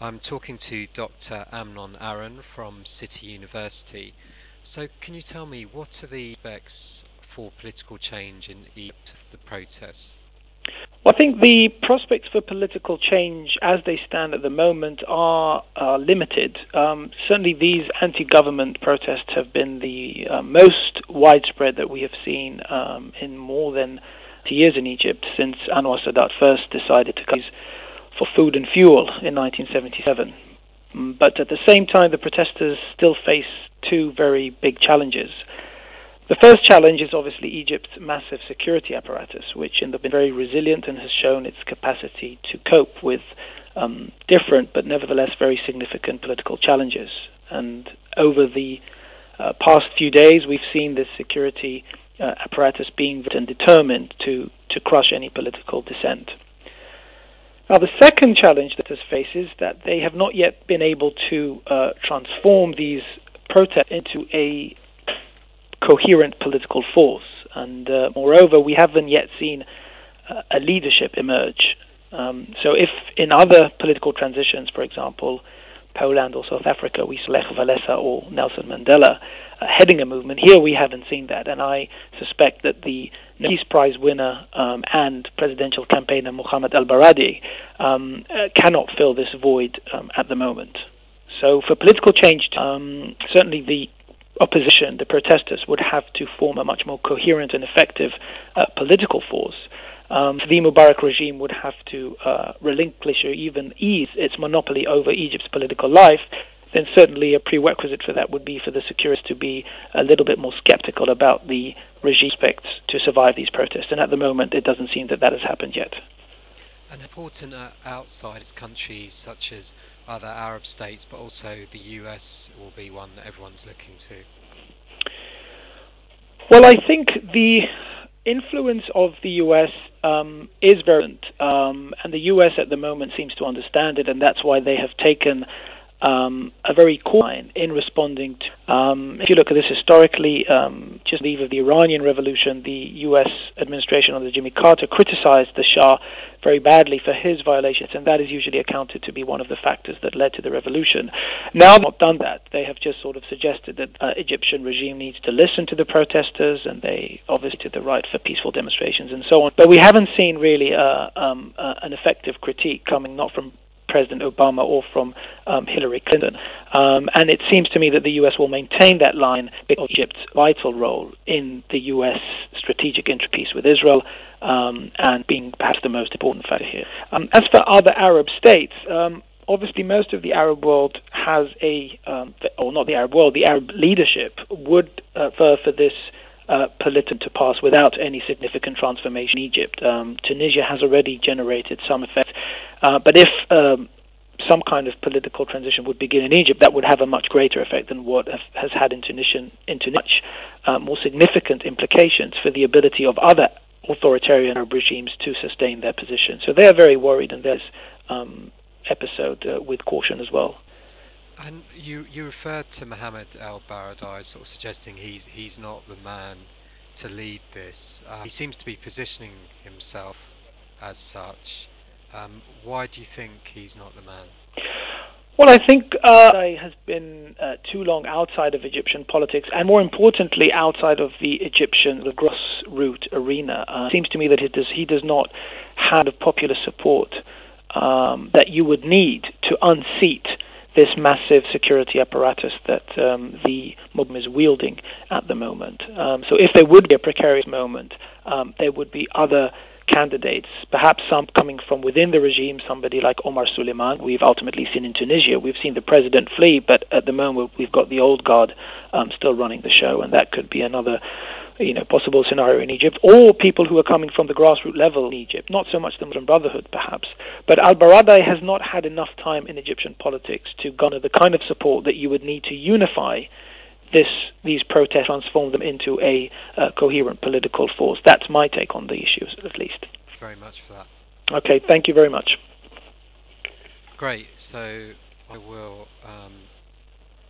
I'm talking to Dr. Amnon Aaron from City University. So, can you tell me what are the aspects for political change in Egypt of the protests? Well, I think the prospects for political change as they stand at the moment are limited. Certainly, these anti-government protests have been the most widespread that we have seen in more than 2 years in Egypt since Anwar Sadat first decided to cut for food and fuel in 1977. But at the same time, the protesters still face two very big challenges. The first challenge is obviously Egypt's massive security apparatus, which has been very resilient and has shown its capacity to cope with different but nevertheless very significant political challenges. And over the past few days, we've seen this security apparatus being determined to crush any political dissent. Now, the second challenge that this faces is that they have not yet been able to transform these protests into a coherent political force. And moreover, we haven't yet seen a leadership emerge. So if in other political transitions, for example, Poland or South Africa, we saw Lech Walesa or Nelson Mandela heading a movement, here we haven't seen that. And I suspect that the Peace Prize winner and presidential campaigner Mohamed al-Baradei cannot fill this void at the moment. So for political change, certainly the opposition, the protesters, would have to form a much more coherent and effective political force. The Mubarak regime would have to relinquish or even ease its monopoly over Egypt's political life. Then certainly a prerequisite for that would be for the securists to be a little bit more skeptical about the regime aspects to survive these protests. And at the moment, it doesn't seem that that has happened yet. And important outside countries such as other Arab states, but also the US will be one that everyone's looking to. Well, I think the influence of the US is very important, and the US at the moment seems to understand it, and that's why they have taken a very core line in responding to. If you look at this historically, just the eve of the Iranian Revolution, the U.S. administration under Jimmy Carter criticized the Shah very badly for his violations, and that is usually accounted to be one of the factors that led to the revolution. Now they've not done that. They have just sort of suggested that Egyptian regime needs to listen to the protesters, and they obviously to the right for peaceful demonstrations and so on. But we haven't seen really an effective critique coming not from President Obama or from Hillary Clinton. And it seems to me that the U.S. will maintain that line because of Egypt's vital role in the U.S. strategic interpeace with Israel and being perhaps the most important factor here. As for other Arab states, obviously most of the Arab world has or not the Arab world, the Arab leadership would for this political to pass without any significant transformation in Egypt. Tunisia has already generated some effect. But if some kind of political transition would begin in Egypt, that would have a much greater effect than what has had in Tunisia, much more significant implications for the ability of other authoritarian Arab regimes to sustain their position. So they are very worried in this episode with caution as well. And you referred to Mohamed al-Baradei, sort of suggesting he's not the man to lead this. He seems to be positioning himself as such. Why do you think he's not the man? Well, I think he has been too long outside of Egyptian politics, and more importantly, outside of the Egyptian grassroots arena. It seems to me that he does not have the popular support that you would need to unseat this massive security apparatus that the Muslim is wielding at the moment. So if there would be a precarious moment, there would be other candidates, perhaps some coming from within the regime, somebody like Omar Suleiman. We've ultimately seen in Tunisia. We've seen the president flee, but at the moment we've got the old guard still running the show, and that could be another possible scenario in Egypt, or people who are coming from the grassroots level in Egypt, not so much the Muslim Brotherhood perhaps. But al-Baradei has not had enough time in Egyptian politics to garner the kind of support that you would need to unify these protests, transform them into a coherent political force. That's my take on the issues, at least. Thank you very much for that. Okay, thank you very much. Great. So I will